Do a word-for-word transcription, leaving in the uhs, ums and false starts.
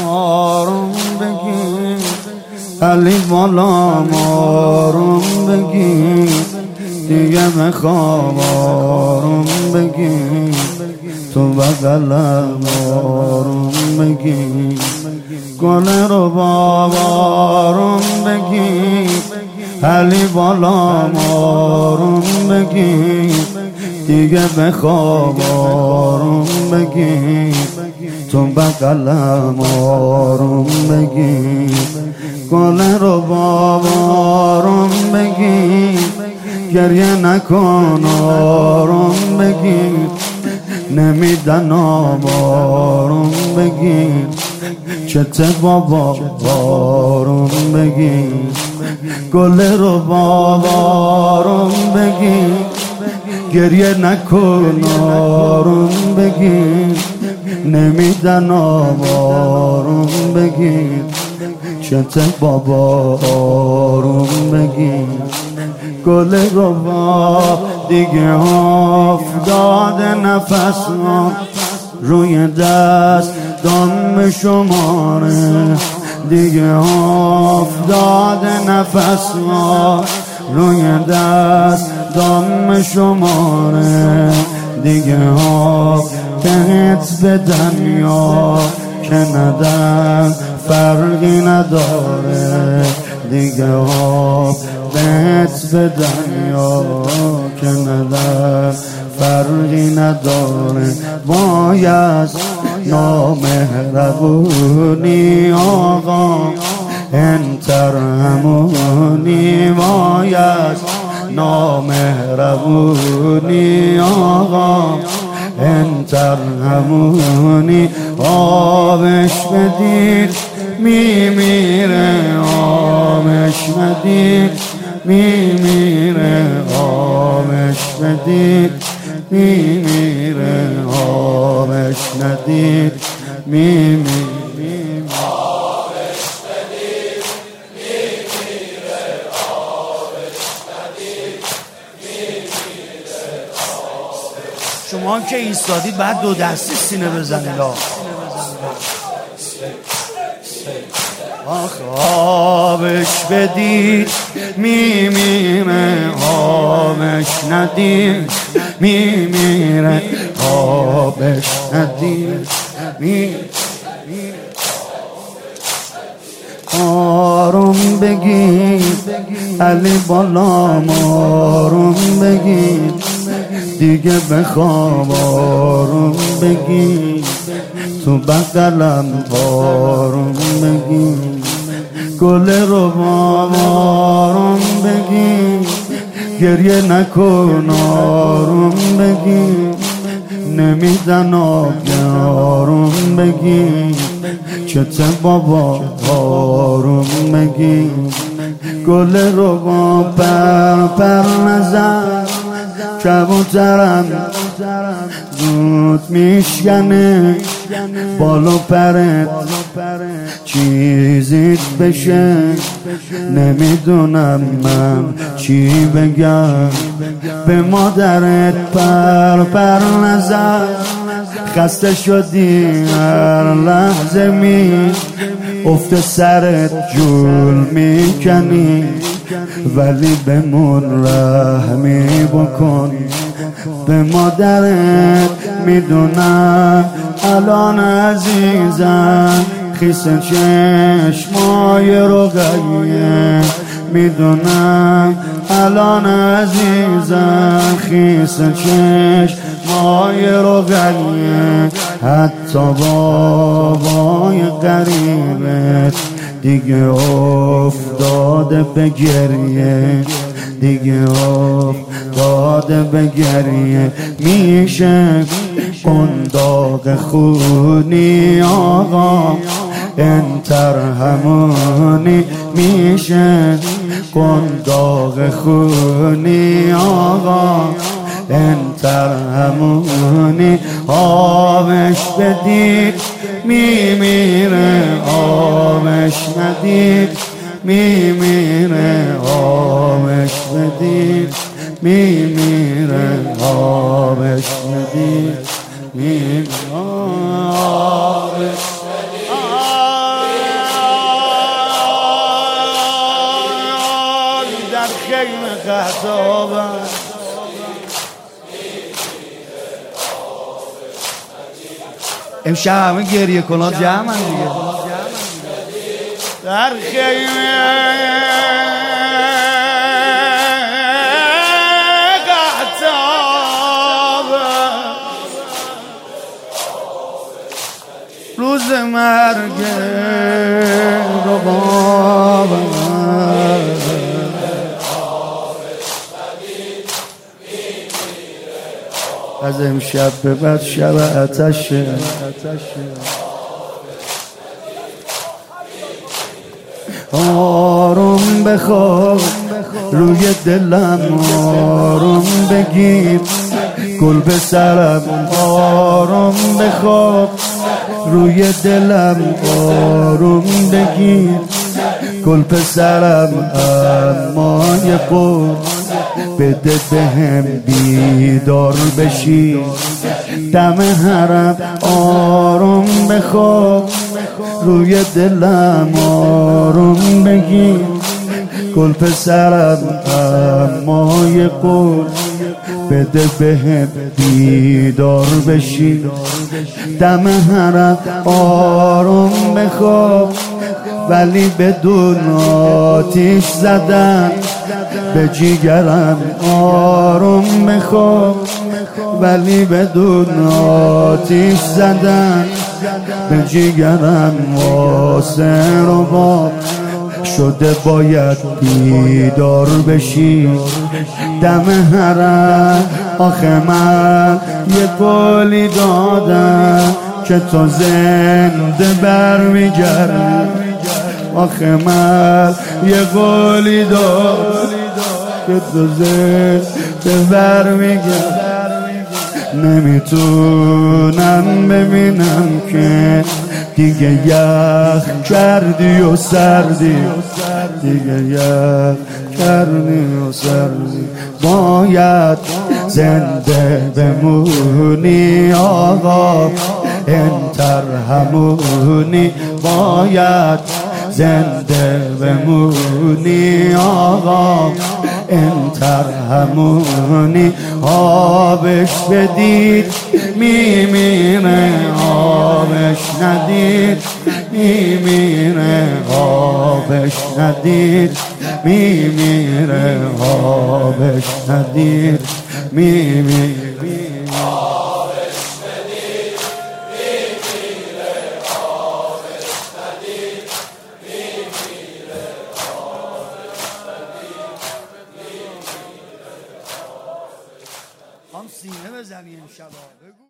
آروم بگیر، علی بالا آروم بگیر، دیگه بخواب آروم بگیر، تو بغلم آروم بگیر، گل رو باب آروم بگیر، علی بالا آروم بگیر، دیگه بخواب آروم بگیر، تو بغلم آروم بگیر، گل رو باب آروم بگیر، گریه نکن آروم بگیر، نمیدن آروم بگیر، چته بابا آروم بگیر، گل رو باب آروم بگیر، گریه نکن آروم بگیر، نمیدن آروم بگیر، چته بابا آروم بگیر، گل رو با دیگه افتاد نفس ها روی دست دم شماره، دیگه افتاد نفس ها روی دست دم شماره، دیگه ها بهت به دنیا که ندن فرقی نداره، دیگه ها بهت به دنیا که ندن فرقی نداره، باید نامهربونی آقا انتر همونی، باید نامهربونی آقا انتر همونی، آبش بدید میمیره، آبش بدید میمیره، آبش بدید میمیره، آبش ندید میمیره، آبش بدید میمیره، آبش ندید میمیره. شما که ایستادید بعد دو دستی سینه بزنید. آخ آبش بدید میمیره، آبش ندید میمیره، آبش ندید میمیره، آروم بگیر، علی بالا آروم بگیر، دیگه بخواب آروم بگیر، تو بغلم آروم بگیر، گل رو باب آروم بگیر، گریه نکن آروم بگیر، نمیدن آبی آروم بگیر، چته بابا آروم بگیر، گل رو با پر پر نزن، کبوترم زود میشکنه، بالو پرت چیزیت بشه، نمیدونم من چی بگم، به مادرت پر پر نزن، خسته شدی هر لحظه می افت سرت جول میکنی، ولی بمون رحمی بکن به مادرت، میدونم الان عزیزم خیس چشمای رقیه، میدونم الان عزیزم خیس چشمای رقیه، حتی بابای قریبت دیگه افتاده به گریه، دیگه افتاده به گریه، میشه اون داغ خونی آقا انتر همونی، میشه اون داغ خونی آقا انتر همونی، آبش بدید میمیره، آبش ندید میمیره، آبش بدید میمیره، آبش ندید میمیره، آبش بدید امشب همه گریه کنات جمع دیگه در خیمه روز مرگ رباب از امشب به بعد شب آتشه آروم بخواب روی دلم آروم بگیر گل به سرم آروم بخواب روی دلم آروم بگیر گل پسرم اما یه قول بده بهم بیدار بشی دم حرم آروم بخواب روی دلم آروم بگیر گل پسرم اما یه قول بده بهم بیدار بشی دم حرم آروم بخواب ولی بدون آتیش زدن به جیگرم آروم بخواب ولی بدون آتیش زدن به جیگرم واسه رو با شده باید بیدار بشی دم حرم آخه من یه قولی دادم که تو زنده برمیگردی آخه من یه قولی دادم که تو زنده برمیگردی نمیتونم ببینم که دیگه یخ کردی و سردی دیگه یخ کردی و سردی باید زنده بمونی آقا انتر همونی باید زنده بمونی آقا انتر همونی آبش بدید میمیره آبش ندید میمیره آبش ندید میمیره آبش ندید میمیره هم سینه بزنی امشبا بگو